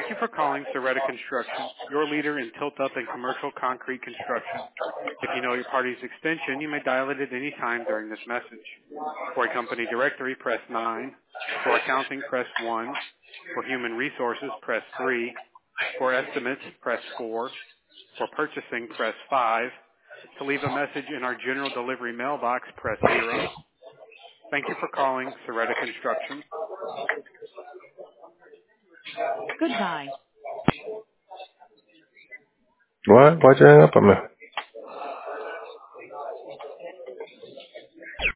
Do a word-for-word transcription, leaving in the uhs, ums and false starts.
Thank you for calling Soretta Construction, your leader in tilt-up and commercial concrete construction. If you know your party's extension, you may dial it at any time during this message. For a company directory, press nine. For accounting, press one. For human resources, press three. For estimates, press four. For purchasing, press five. To leave a message in our general delivery mailbox, press zero. Thank you for calling Soretta Construction. Goodbye. What? Why'd you hang up on me?